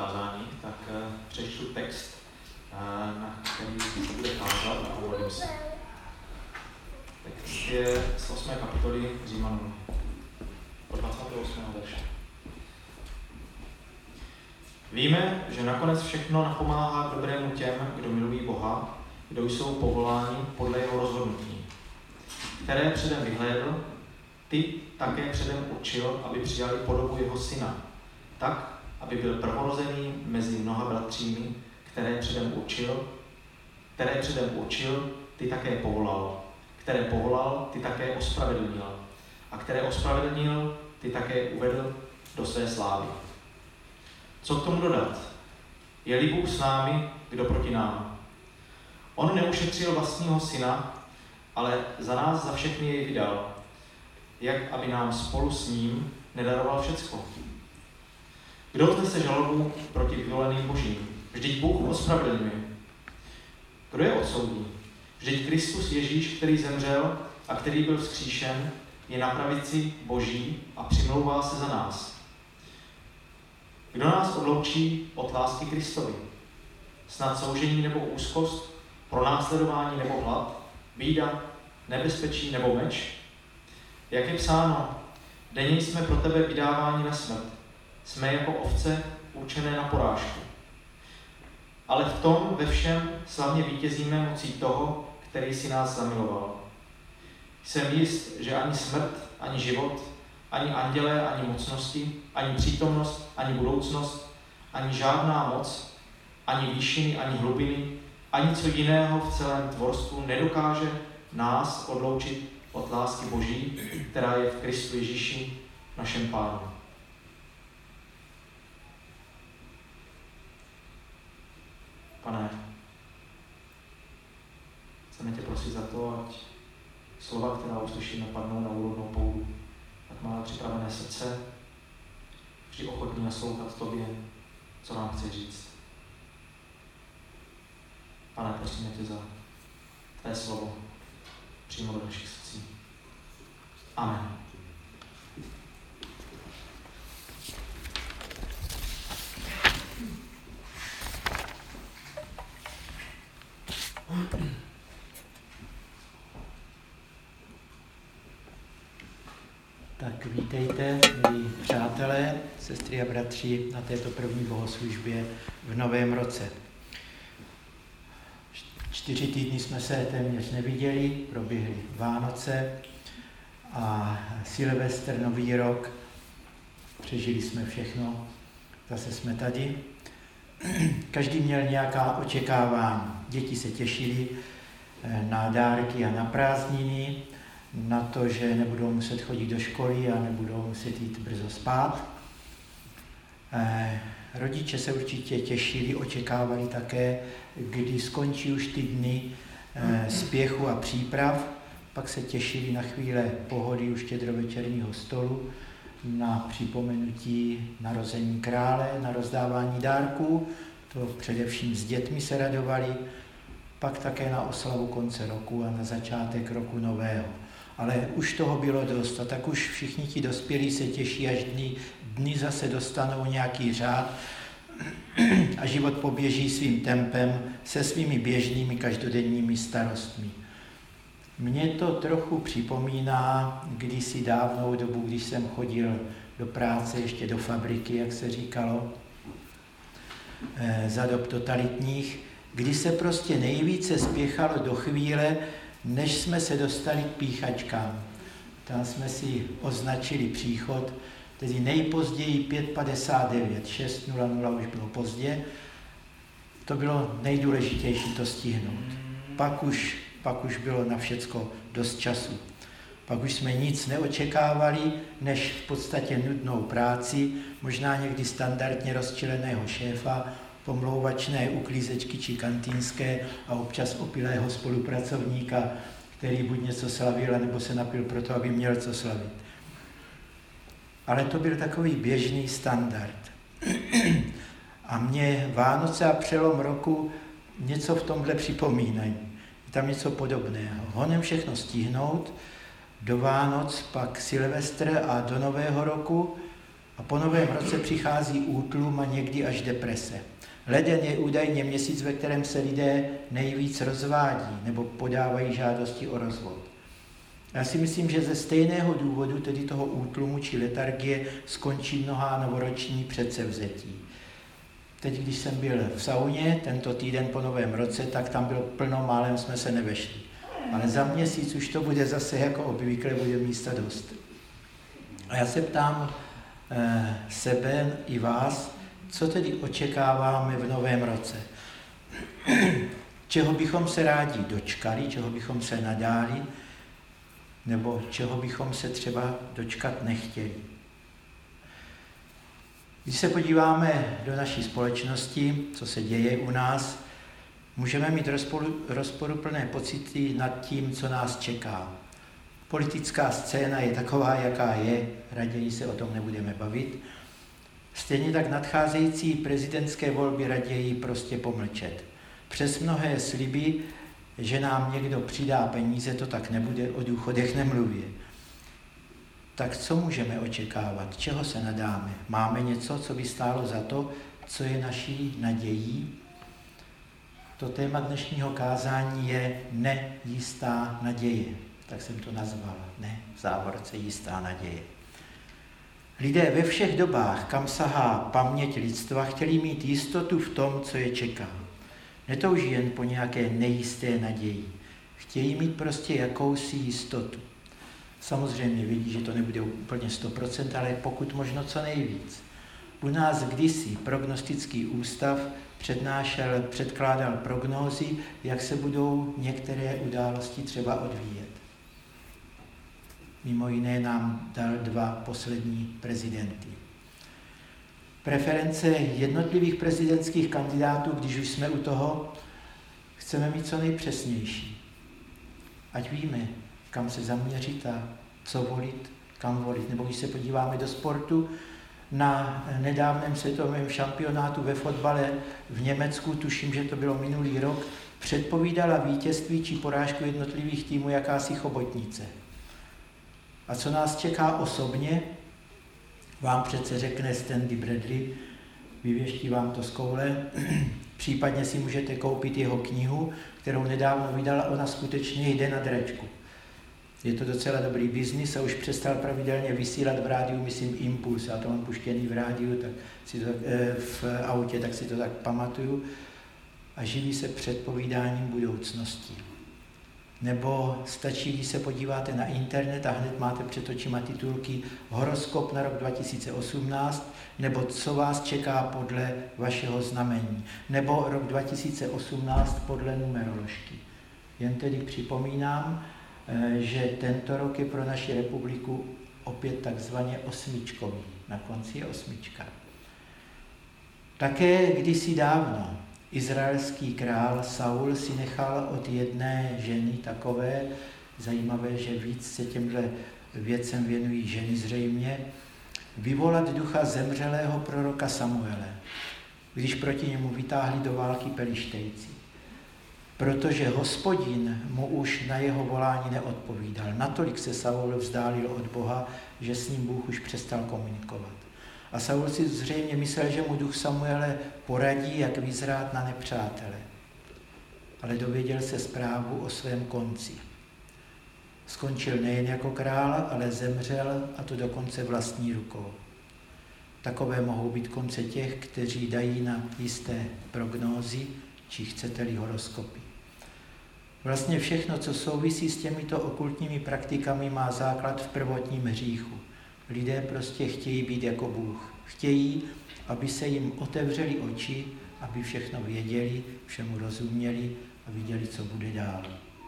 kázání, tak přečtu text, na který se bude kázat a pomodlím se. Text je z 8. kapitoly Římanům, od 28. verše. Víme, že nakonec všechno napomáhá k dobrému těm, kdo milují Boha, kdo jsou povoláni podle jeho rozhodnutí, které předem vyhlédl, ty také předem určil, aby přijali podobu jeho syna, tak, aby byl prvorozený mezi mnoha bratřími, které předem určil, ty také povolal, které povolal, ty také ospravedlnil, a které ospravedlnil, ty také uvedl do své slávy. Co k tomu dodat? Je-li Bůh s námi, kdo proti nám? On neušetřil vlastního syna, ale za nás za všechny jej vydal, jak aby nám spolu s ním nedaroval všecko. Kdo vznese žalobu proti vyvoleným božím? Vždyť Bůh ospravedlňuje. Kdo je odsoudí? Vždyť Kristus Ježíš, který zemřel a který byl vzkříšen, je na pravici Boží a přimlouvá se za nás. Kdo nás odloučí od lásky Kristovi? Snad soužení nebo úzkost, pronásledování nebo hlad, bída, nebezpečí nebo meč? Jak je psáno, denně jsme pro tebe vydáváni na smrt, jsme jako ovce určené na porážku. Ale v tom ve všem slavně vítězíme mocí toho, který si nás zamiloval. Jsem jist, že ani smrt, ani život, ani andělé, ani mocnosti, ani přítomnost, ani budoucnost, ani žádná moc, ani výšiny, ani hlubiny, ani co jiného v celém tvorstvu nedokáže nás odloučit od lásky Boží, která je v Kristu Ježíši, našem Pánu. Pane, chceme tě prosit za to, ať slova, která uslyšíme, padnou na úrodnou půdu, ať máme připravené srdce, vždy ochotní naslouchat tobě, co nám chce říct. Pane, prosíme tě za tvé slovo přímo do našich srdcí. Amen. Tak vítejte, milí přátelé, sestry a bratři, na této první bohoslužbě v novém roce. 4 týdny jsme se téměř neviděli, proběhly Vánoce a Silvestr, Nový rok. Přežili jsme všechno, zase jsme tady. Každý měl nějaká očekávání. Děti se těšily na dárky a na prázdniny, na to, že nebudou muset chodit do školy a nebudou muset jít brzo spát. Rodiče se určitě těšili, očekávali také, kdy skončí už ty dny spěchu a příprav, pak se těšili na chvíle pohody u štědrovečerního stolu, na připomenutí narození krále, na rozdávání dárků, to především s dětmi se radovali, pak také na oslavu konce roku a na začátek roku nového. Ale už toho bylo dost a tak už všichni ti dospělí se těší, až dny zase dostanou nějaký řád a život poběží svým tempem se svými běžnými každodenními starostmi. Mně to trochu připomíná kdysi dávnou dobu, když jsem chodil do práce, ještě do fabriky, jak se říkalo, za dob totalitních, kdy se prostě nejvíce spěchalo do chvíle, než jsme se dostali k píchačkám. Tam jsme si označili příchod, tedy nejpozději 5:59, 6:00 už bylo pozdě. To bylo nejdůležitější to stihnout. Pak už bylo na všecko dost času. Pak už jsme nic neočekávali, než v podstatě nudnou práci, možná někdy standardně rozčileného šéfa, pomlouvačné uklízečky či kantýnské a občas opilého spolupracovníka, který buď něco slavil, nebo se napil proto, aby měl co slavit. Ale to byl takový běžný standard. A mě Vánoce a přelom roku něco v tomhle připomínají. Je tam něco podobného. Honem všechno stihnout, do Vánoc, pak Silvestr a do Nového roku a A po novém roce přichází útlum a někdy až deprese. Leden je údajně měsíc, ve kterém se lidé nejvíc rozvádí nebo podávají žádosti o rozvod. Já si myslím, že ze stejného důvodu, tedy toho útlumu či letargie, skončí mnohá novoroční předsevzetí. Teď, když jsem byl v sauně tento týden po novém roce, tak tam bylo plno, málem jsme se nevešli. Ale za měsíc už to bude zase jako obvykle, bude místa dost. A já se ptám sebe i vás, co tedy očekáváme v novém roce. Čeho bychom se rádi dočkali, čeho bychom se nadáli, nebo čeho bychom se třeba dočkat nechtěli. Když se podíváme do naší společnosti, co se děje u nás, můžeme mít rozporuplné pocity nad tím, co nás čeká. Politická scéna je taková, jaká je, raději se o tom nebudeme bavit. Stejně tak nadcházející prezidentské volby raději prostě pomlčet. Přes mnohé sliby, že nám někdo přidá peníze, to tak nebude, o důchodech nemluvě. Tak co můžeme očekávat? Čeho se nadáme? Máme něco, co by stálo za to, co je naší nadějí? To téma dnešního kázání je nejistá naděje. Tak jsem to nazval. Ne, v závorce jistá naděje. Lidé ve všech dobách, kam sahá paměť lidstva, chtěli mít jistotu v tom, co je čeká. Netouží jen po nějaké nejisté naději. Chtějí mít prostě jakousi jistotu. Samozřejmě vidí, že to nebude úplně 100%, ale pokud možno co nejvíc. U nás kdysi prognostický ústav předkládal prognózy, jak se budou některé události třeba odvíjet. Mimo jiné nám dal 2 poslední prezidenty. Preference jednotlivých prezidentských kandidátů, když už jsme u toho, chceme mít co nejpřesnější. Ať víme, kam se zaměřit a co volit, kam volit. Nebo když se podíváme do sportu, na nedávném světovém šampionátu ve fotbale v Německu, tuším, že to bylo minulý rok, předpovídala vítězství či porážku jednotlivých týmů jakási chobotnice. A co nás čeká osobně, vám přece řekne Stanley Bradley, vyvěští vám to z koule, případně si můžete koupit jeho knihu, kterou nedávno vydala, ona skutečně jde na dračku. Je to docela dobrý biznis a už přestal pravidelně vysílat v rádiu, myslím, Impuls, já to mám puštěný v rádiu, tak si to, v autě, tak si to tak pamatuju. A živí se předpovídáním budoucnosti. Nebo stačí, když se podíváte na internet a hned máte před očima titulky Horoskop na rok 2018, nebo co vás čeká podle vašeho znamení, nebo rok 2018 podle numeroložky. Jen tedy připomínám, že tento rok je pro naši republiku opět takzvaně osmičkový. Na konci je 8. Také kdysi dávno izraelský král Saul si nechal od jedné ženy takové, zajímavé, že víc se těmhle věcem věnují ženy zřejmě, vyvolat ducha zemřelého proroka Samuele, když proti němu vytáhli do války Pelištejci. Protože Hospodin mu už na jeho volání neodpovídal. Natolik se Saul vzdálil od Boha, že s ním Bůh už přestal komunikovat. A Saul si zřejmě myslel, že mu duch Samuele poradí, jak vyzrát na nepřátele. Ale dověděl se zprávu o svém konci. Skončil nejen jako král, ale zemřel, a to dokonce vlastní rukou. Takové mohou být konce těch, kteří dají na jisté prognózy, či chcete-li horoskopy. Vlastně všechno, co souvisí s těmito okultními praktikami, má základ v prvotním hříchu. Lidé prostě chtějí být jako Bůh. Chtějí, aby se jim otevřely oči, aby všechno věděli, všemu rozuměli a viděli, co bude dál.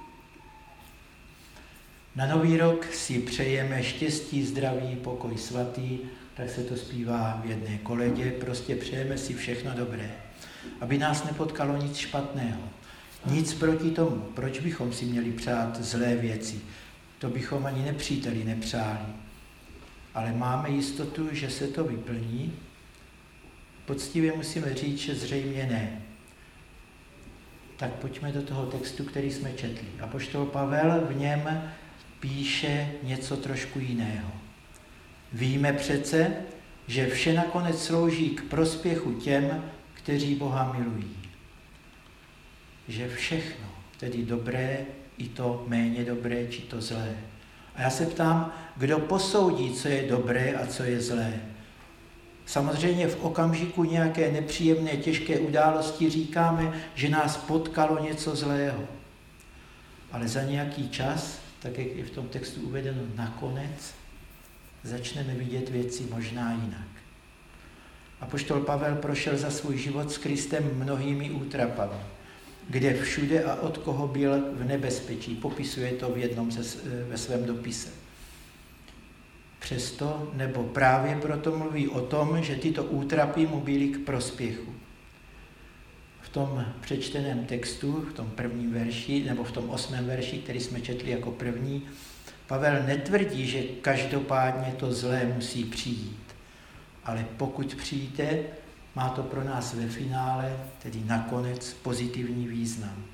Na nový rok si přejeme štěstí, zdraví, pokoj svatý, tak se to zpívá v jedné koledě, prostě přejeme si všechno dobré. Aby nás nepotkalo nic špatného. Nic proti tomu. Proč bychom si měli přát zlé věci? To bychom ani nepříteli nepřáli. Ale máme jistotu, že se to vyplní. Poctivě musíme říct, že zřejmě ne. Tak pojďme do toho textu, který jsme četli. Apoštol Pavel v něm píše něco trošku jiného. Víme přece, že vše nakonec slouží k prospěchu těm, kteří Boha milují. Že všechno, tedy dobré, i to méně dobré, či to zlé. A já se ptám, kdo posoudí, co je dobré a co je zlé. Samozřejmě v okamžiku nějaké nepříjemné, těžké události říkáme, že nás potkalo něco zlého. Ale za nějaký čas, tak jak je v tom textu uvedeno, nakonec začneme vidět věci možná jinak. Apoštol Pavel prošel za svůj život s Kristem mnohými útrapami, kde všude a od koho byl v nebezpečí. Popisuje to ve svém dopise. Přesto, nebo právě proto mluví o tom, že tyto útrapy mu byly k prospěchu. V tom přečteném textu, v tom prvním verši, nebo v tom 8. verši, který jsme četli jako první, Pavel netvrdí, že každopádně to zlé musí přijít. Ale pokud přijde, má to pro nás ve finále, tedy nakonec, pozitivní význam.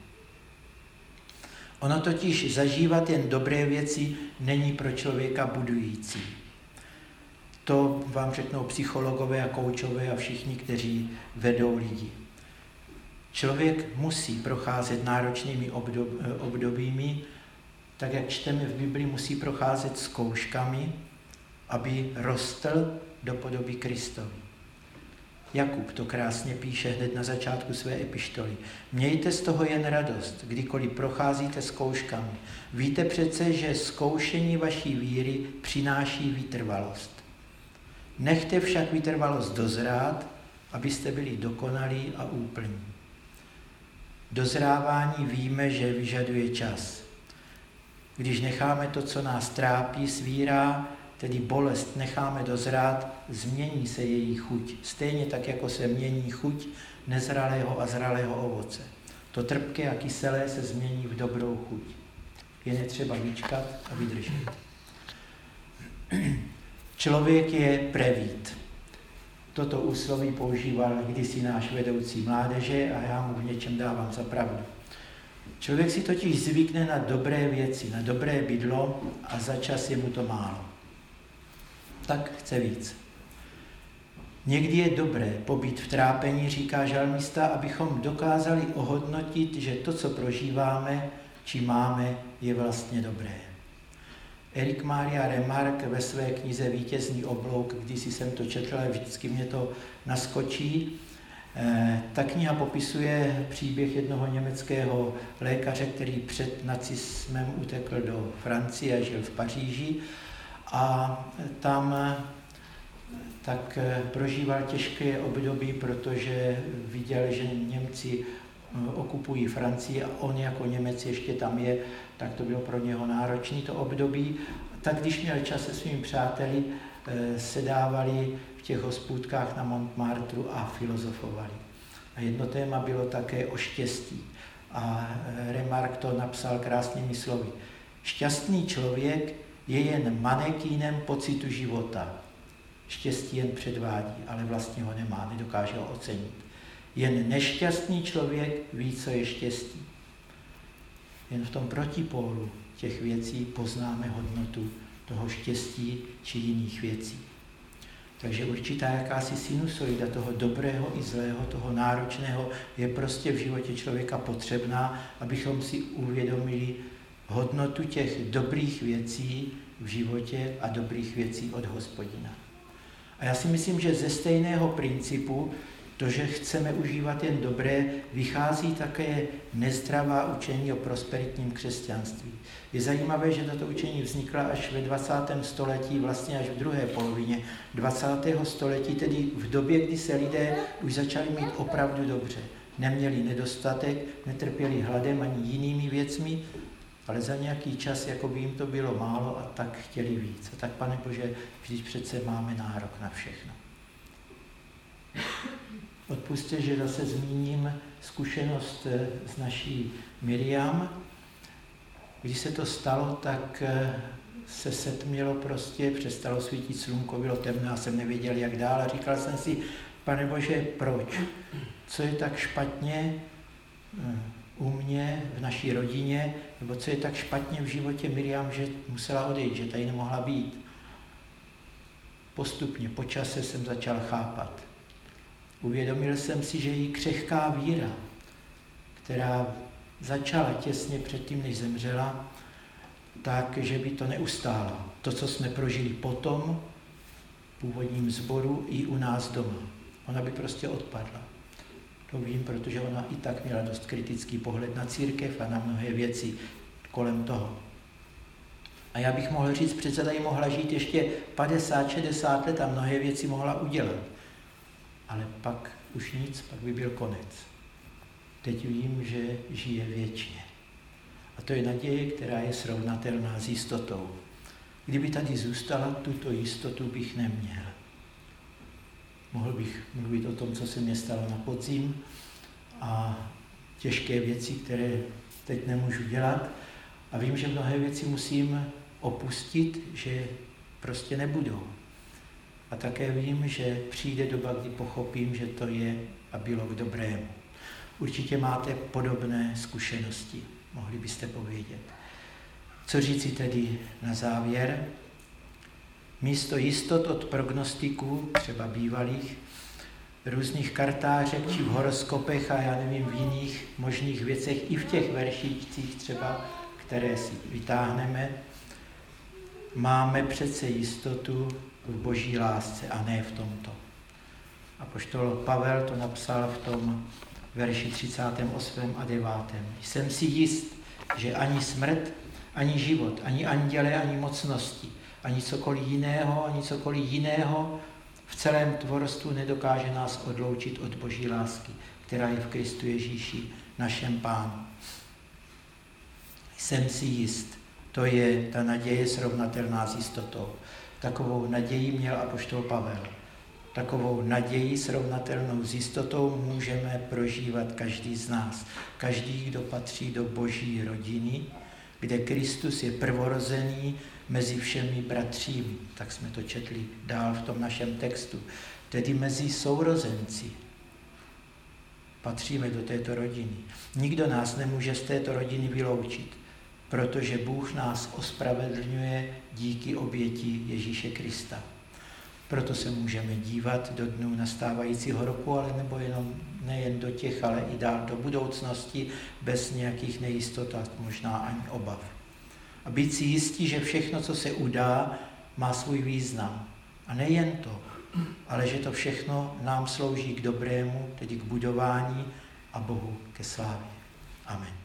Ono totiž zažívat jen dobré věci není pro člověka budující. To vám řeknou psychologové a koučové a všichni, kteří vedou lidi. Člověk musí procházet náročnými obdobími, tak jak čteme v Biblii, musí procházet zkouškami, aby rostl do podoby Kristovi. Jakub to krásně píše hned na začátku své epištoly. Mějte z toho jen radost, kdykoliv procházíte zkouškami. Víte přece, že zkoušení vaší víry přináší vytrvalost. Nechte však vytrvalost dozrát, abyste byli dokonalí a úplní. Dozrávání víme, že vyžaduje čas. Když necháme to, co nás trápí, svírá, tedy bolest necháme dozrát, změní se její chuť. Stejně tak, jako se mění chuť nezralého a zralého ovoce. To trpké a kyselé se změní v dobrou chuť. Jen je třeba vyčkat a vydržet. Člověk je prevít. Toto úsloví používal kdysi náš vedoucí mládeže a já mu v něčem dávám za pravdu. Člověk si totiž zvykne na dobré věci, na dobré bydlo a za čas je mu to málo. Tak chce víc. Někdy je dobré pobít v trápení, říká žalmista, abychom dokázali ohodnotit, že to, co prožíváme, či máme, je vlastně dobré. Erik Maria Remarque ve své knize Vítězný oblouk, když jsem to četl, ale vždycky mě to naskočí, ta kniha popisuje příběh jednoho německého lékaře, který před nacismem utekl do Francie a žil v Paříži a tam tak prožíval těžké období, protože viděl, že Němci okupují Francii a on jako Němec ještě tam je, tak to bylo pro něho náročné to období. Tak když měl čas se svými přáteli, sedávali v těch hospůdkách na Montmartru a filozofovali. A jedno téma bylo také o štěstí. A Remarque to napsal krásnými slovy. Šťastný člověk je jen manekínem pocitu života. Štěstí jen předvádí, ale vlastně ho nemá, nedokáže ho ocenit. Jen nešťastný člověk ví, co je štěstí. Jen v tom protipólu těch věcí poznáme hodnotu toho štěstí či jiných věcí. Takže určitá jakási sinusoida toho dobrého i zlého, toho náročného je prostě v životě člověka potřebná, abychom si uvědomili hodnotu těch dobrých věcí v životě a dobrých věcí od Hospodina. A já si myslím, že ze stejného principu to, že chceme užívat jen dobré, vychází také nezdravá učení o prosperitním křesťanství. Je zajímavé, že toto učení vzniklo až ve 20. století, vlastně až v druhé polovině 20. století, tedy v době, kdy se lidé už začali mít opravdu dobře. Neměli nedostatek, netrpěli hladem ani jinými věcmi, ale za nějaký čas, jako by jim to bylo málo a tak chtěli víc. A tak, Pane Bože, vždyť přece máme nárok na všechno. Odpusťte, že zase zmíním zkušenost s naší Miriam. Když se to stalo, tak se setmělo prostě, přestalo svítit slunko, bylo temno a jsem nevěděl, jak dál. A říkal jsem si, Pane Bože, proč? Co je tak špatně u mě, v naší rodině, nebo co je tak špatně v životě Miriam, že musela odejít, že tady nemohla být. postupně, po čase jsem začal chápat. Uvědomil jsem si, že její křehká víra, která začala těsně předtím, než zemřela, tak, že by to neustála. To, co jsme prožili potom, v původním sboru i u nás doma. Ona by prostě odpadla. To vím, protože ona i tak měla dost kritický pohled na církev a na mnohé věci kolem toho. A já bych mohl říct, přece tady mohla žít ještě 50-60 let a mnohé věci mohla udělat. Ale pak už nic, pak by byl konec. Teď vím, že žije věčně. A to je naděje, která je srovnatelná s jistotou. Kdyby tady zůstala, tuto jistotu bych neměl. Mohl bych mluvit o tom, co se mě stalo na podzim a těžké věci, které teď nemůžu dělat. A vím, že mnohé věci musím opustit, že prostě nebudou. A také vím, že přijde doba, kdy pochopím, že to je a bylo k dobrému. Určitě máte podobné zkušenosti, mohli byste povědět. Co říci tedy na závěr? Místo jistot od prognostiků, třeba bývalých, různých kartářek či v horoskopech a já nevím, v jiných možných věcech, i v těch veršíčcích třeba, které si vytáhneme, máme přece jistotu v boží lásce a ne v tomto. Apoštol Pavel to napsal v tom verši 38. a 9. Jsem si jist, že ani smrt, ani život, ani anděle, ani mocnosti, ani cokoliv jiného v celém tvorstvu nedokáže nás odloučit od boží lásky, která je v Kristu Ježíši, našem Pánu. Jsem si jist, to je ta naděje srovnatelná s jistotou. Takovou naději měl apoštol Pavel. Takovou naději srovnatelnou s jistotou můžeme prožívat každý z nás. Každý, kdo patří do boží rodiny, kde Kristus je prvorozený mezi všemi bratřími. Tak jsme to četli dál v tom našem textu. Tedy mezi sourozenci. Patříme do této rodiny. Nikdo nás nemůže z této rodiny vyloučit, protože Bůh nás ospravedlňuje díky oběti Ježíše Krista. Proto se můžeme dívat do dnů nastávajícího roku, ale nebo nejen do těch, ale i dál do budoucnosti, bez nějakých nejistot a možná ani obav. A být si jistí, že všechno, co se udá, má svůj význam. A nejen to, ale že to všechno nám slouží k dobrému, tedy k budování a Bohu ke slávě. Amen.